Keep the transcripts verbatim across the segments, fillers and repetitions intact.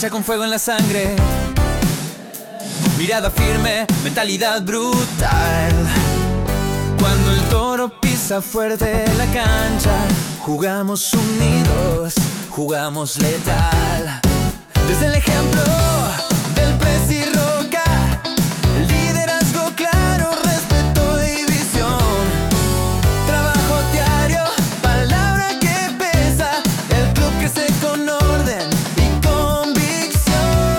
cancha con fuego en la sangre, mirada firme, mentalidad brutal. Cuando el toro pisa fuerte la cancha, jugamos unidos, jugamos letal. Desde el ejemplo del Presi Roca, liderazgo claro, respeto y visión. Trabajo diario, palabra que pesa, el club crece con orden y convicción.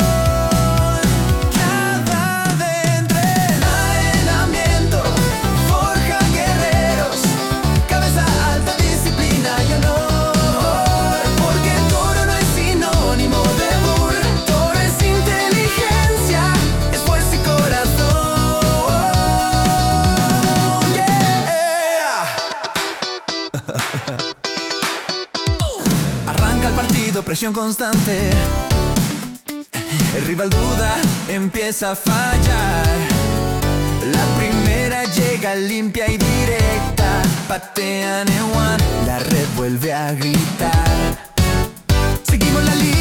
Cada de entrenamiento forja guerreros, cabeza alta, disciplina y honor. Porque el toro no es sinónimo de burro, toro es inteligencia, es fuerza y corazón. Yeah. Arranca el partido, presión constante. El rival duda, empieza a fallar. La primera llega limpia y directa. Patean en one, la red vuelve a gritar. Seguimos la línea.